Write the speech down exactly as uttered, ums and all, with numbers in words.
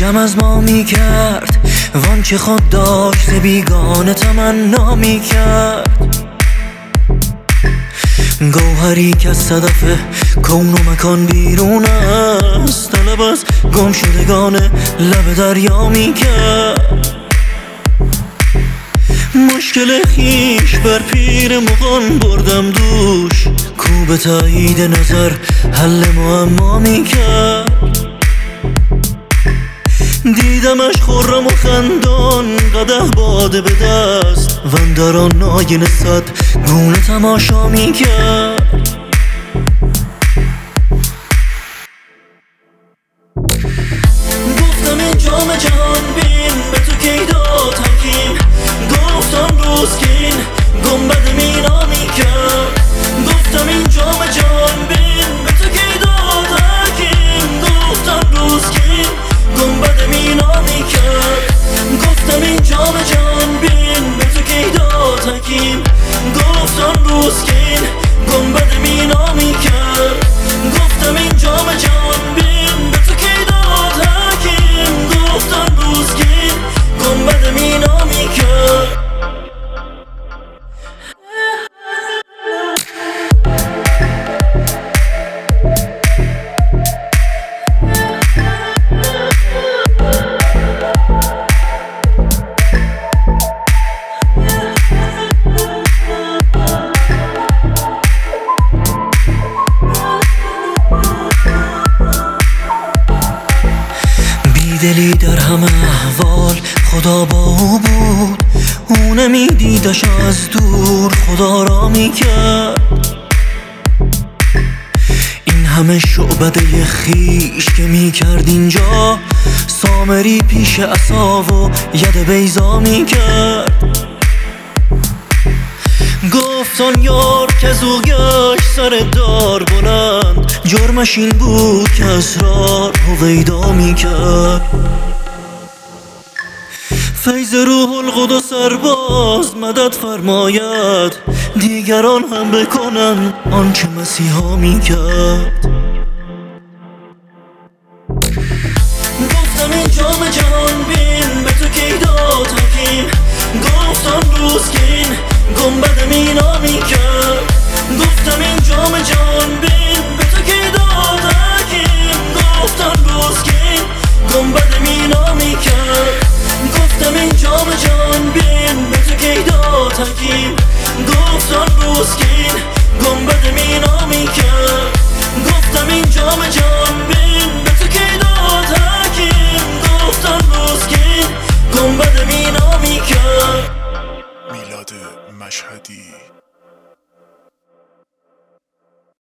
جمع از ما می کرد وان که خود داشت بیگانه تمنا می کرد. گوهری که از صدف کون و مکان بیرون است، طلب از گم شدگان لب دریا می کرد. مشکل خیش بر پیر مغان بردم دوش، کو به تایید نظر حل معما می کرد. دیدمش خرم و خندان قدح باده به دست، وان در آن ناگه صد گونه تماشا می کرد. گفتم این جام جهان بین به تو کی داد حکیم، گفت آن روز که این گنبد مینا می کرد. گفتم این جام جهان بین به تو کی داد حکیم، گفت آن روز که این گنبد مینا می کرد. گفتم این جام جهان بین به تو کی داد حکیم، گفت آن روز که این گنبد مینا می کرد. گفتم این جام جهان بین به تو کی داد حکیم، گفت آن روز که این گنبد مینا می کرد. دلی در همه احوال خدا با او بود، او نمیدیدش از دور خدا را میکرد. این همه شعبده خیش که میکرد اینجا، سامری پیش عصا و ید بیضا میکرد. گفت آن یار که زو گشت سر دار بلند، جرمش این بود که اسرار هویدا می کرد. فیض روح القدس سرباز مدد فرماید، دیگران هم بکنن آنچه مسیحا می کرد. گفتم این جام جهان بین به تو کی داد حکیم، گفت آن روز که این گنبد مینا می کرد. گفتم این جام جهان بین به تو کی داد حکیم، گفت آن روز که این گنبد مینا می کرد. گفتم این جام جهان بین به تو کی داد حکیم، گفت آن روز که این گنبد مینا می کرد. گفتم این جام جهان بین